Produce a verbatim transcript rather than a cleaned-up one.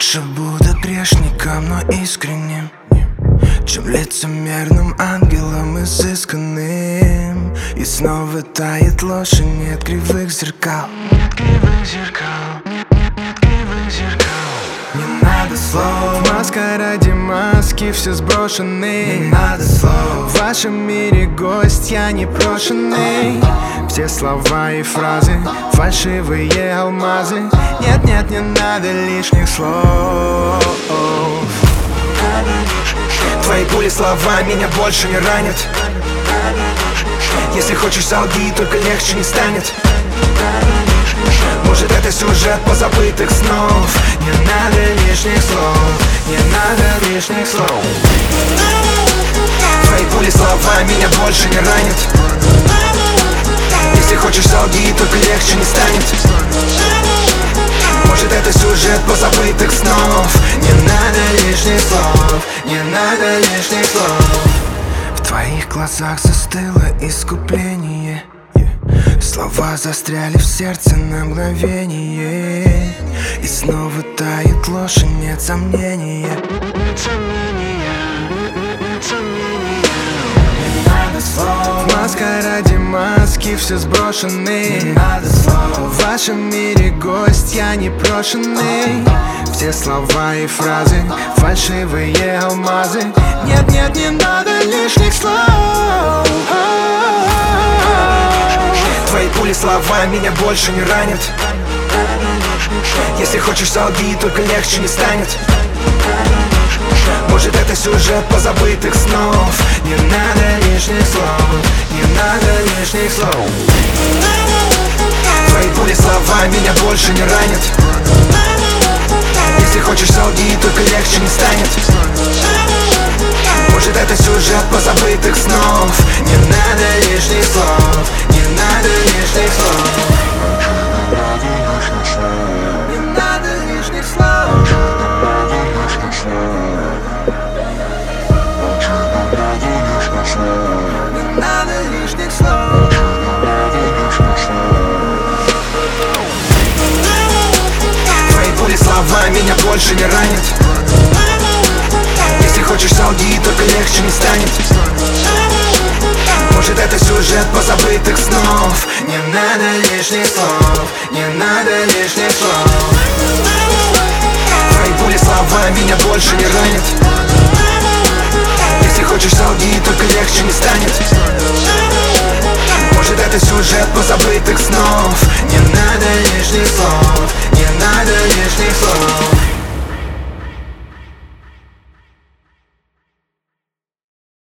Лучше буду грешником, но искренним, чем лицемерным ангелом изысканным. И снова тает ложь, и нет кривых зеркал. Нет кривых зеркал, нет, нет, нет кривых зеркал. Не надо слов, маска ради маски, все сброшены. Не надо слов, в вашем мире гость, я непрошенный. Все слова и фразы, фальшивые алмазы. Нет, нет, не надо лишних слов. Твои пули слова меня больше не ранят. Если хочешь, солги, только легче не станет. Может, это сюжет позабытых снов. Не надо лишних слов, не надо лишних слов. Твои пули слова меня больше не ранят. Если хочешь, солги, только легче не станет. Может, это сюжет позабытых снов. Не надо лишних слов, не надо лишних слов. В твоих глазах застыло искупление. Слова застряли в сердце на мгновение. И снова тает ложь, и нет сомнения. Нет сомнения, нет сомнения. Не надо слов, маска ради маски, все сброшены. Не надо слов, в вашем мире гость, я непрошенный. Все слова и фразы, фальшивые алмазы. Нет, нет, не надо лишних слов. Твои пули слова меня больше не ранят. Если хочешь, солги, только легче не станет. Может, это сюжет позабытых снов. Не надо лишних слов, не надо лишних слов. Твои пули слова меня больше не ранят. Если хочешь, солги, только легче не станет. Может, это сюжет позабытых снов. Не надо лишних слов, не надо лишних слов. Не надо лишних слов. Не надо лишних слов. Твои пули слова меня больше не ранят. Если хочешь, солги, только легче не станет. Может, это сюжет позабытых снов. Не надо лишних слов, не надо лишних слов. Твои пули слова меня больше не ранят. Если хочешь, солги, только легче не станет. Может, это сюжет позабытых снов. Не надо лишних слов, не надо лишних слов.